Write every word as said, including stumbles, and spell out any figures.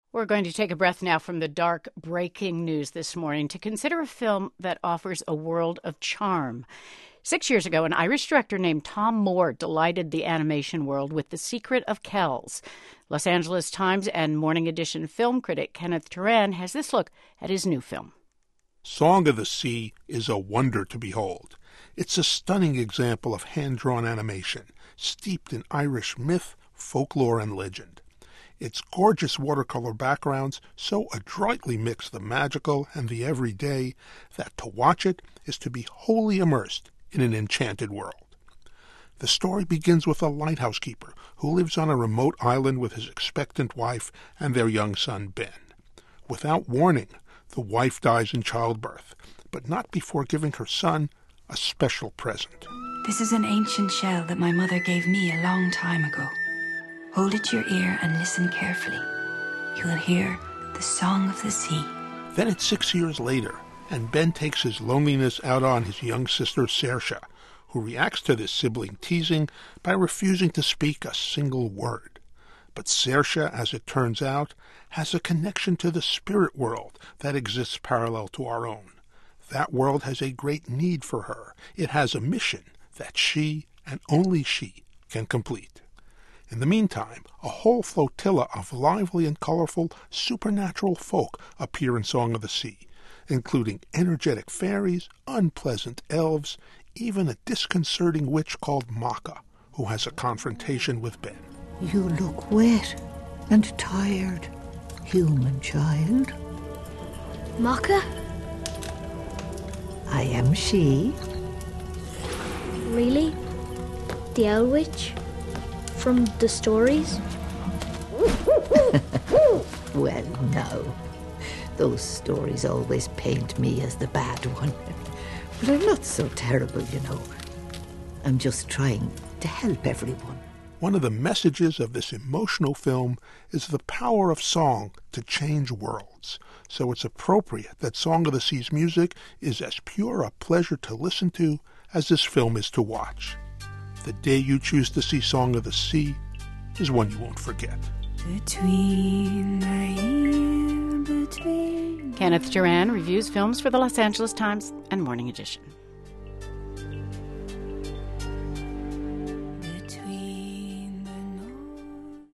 We're going to take a breath now from the dark breaking news this morning to consider a film that offers a world of charm. Six years ago, an Irish director named Tom Moore delighted the animation world with The Secret of Kells. Los Angeles Times and Morning Edition film critic Kenneth Turan has this look at his new film. Song of the Sea is a wonder to behold. It's a stunning example of hand-drawn animation, steeped in Irish myth, folklore, and legend. Its gorgeous watercolor backgrounds so adroitly mix the magical and the everyday that to watch it is to be wholly immersed in an enchanted world. The story begins with a lighthouse keeper who lives on a remote island with his expectant wife and their young son Ben. Without warning, the wife dies in childbirth, but not before giving her son a special present. This is an ancient shell that my mother gave me a long time ago. Hold it to your ear and listen carefully. You will hear the song of the sea. Then it's six years later, and Ben takes his loneliness out on his young sister Saoirse, who reacts to this sibling teasing by refusing to speak a single word. But Saoirse, as it turns out, has a connection to the spirit world that exists parallel to our own. That world has a great need for her. It has a mission that she, and only she, can complete. In the meantime, a whole flotilla of lively and colorful supernatural folk appear in Song of the Sea, including energetic fairies, unpleasant elves, even a disconcerting witch called Macha, who has a confrontation with Ben. You look wet and tired, human child. Macha? I am she. Really? The Owl Witch? From the stories? Well, no. Those stories always paint me as the bad one. But I'm not so terrible, you know. I'm just trying to help everyone. One of the messages of this emotional film is the power of song to change worlds. So it's appropriate that Song of the Sea's music is as pure a pleasure to listen to as this film is to watch. The day you choose to see Song of the Sea is one you won't forget. Between the hill, between... Kenneth Turan reviews films for the Los Angeles Times and Morning Edition.